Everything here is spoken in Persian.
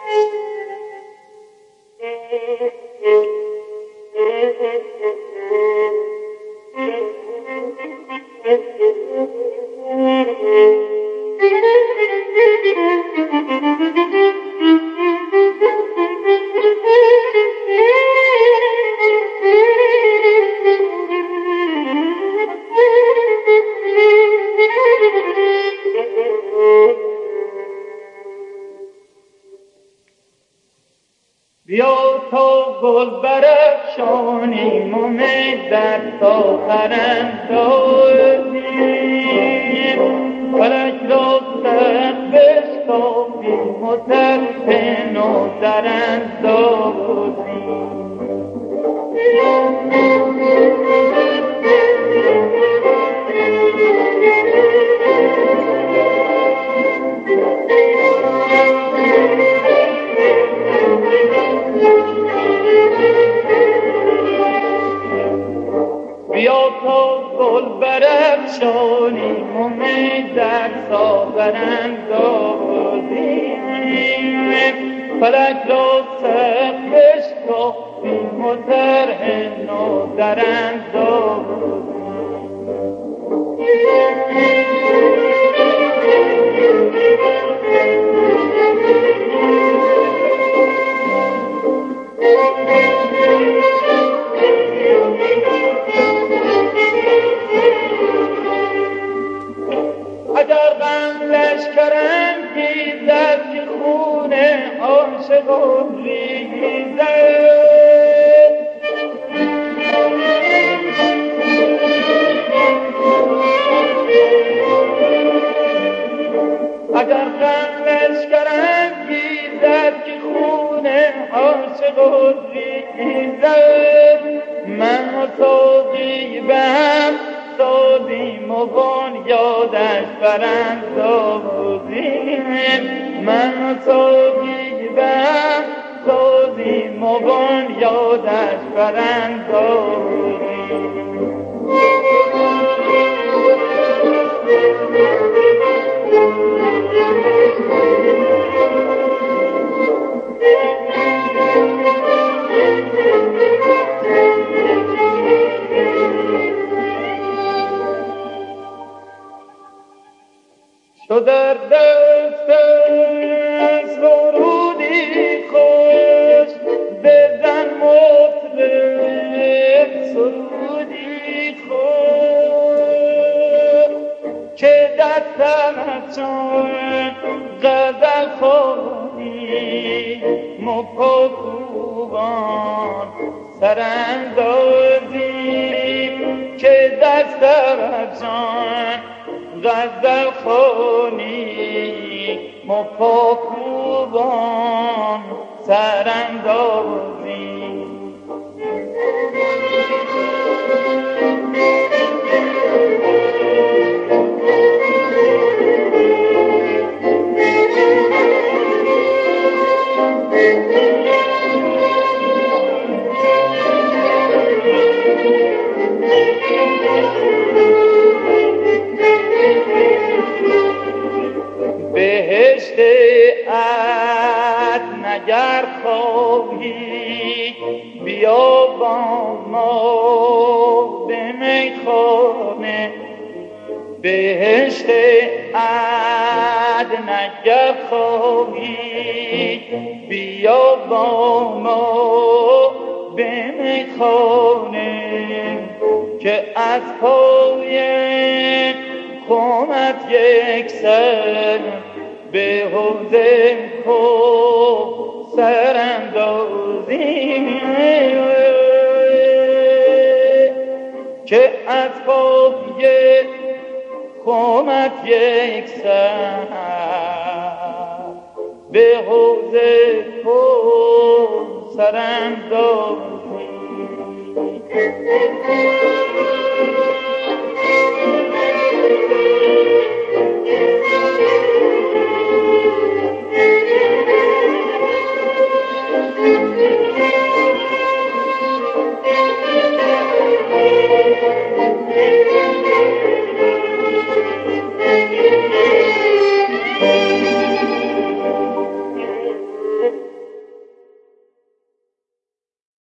بیا تا گل برافشانیم و می در ساغر اندازیم، فلک را سخت بشکافیم و طرف نو در اندازیم. بیا تا گل برافشانیم و می در ساغر اندازیم، فلک را سخت بشکافیم و طرح نو در اندازیم. اگر غم لشکرم گیزد که خون عاشقان ریزد، اگر غم لشکرم گیزد که خون عاشقان ریزد، من و ساقی به هم سازیم و بنیادش براندازیم، من و ساقی به هم سازیم و بنیادش براندازیم. تو در دست سرودی خوش بزن مطرب سرودی خوش، که دستم از چون غزل خوانی مپا کوبان سراندازیم، که دستم از چون غزل خوانی مپا کوبان سراندازیم. بهشت عدن اگر خواهی بیا با ما به میخانه، بهشت عدن اگر خواهی بیا با ما به میخانه، که از پای خمت یک سر به حوض کوثر اندازیم، که از پای خمت یک سر به حوض کوثر اندازیم.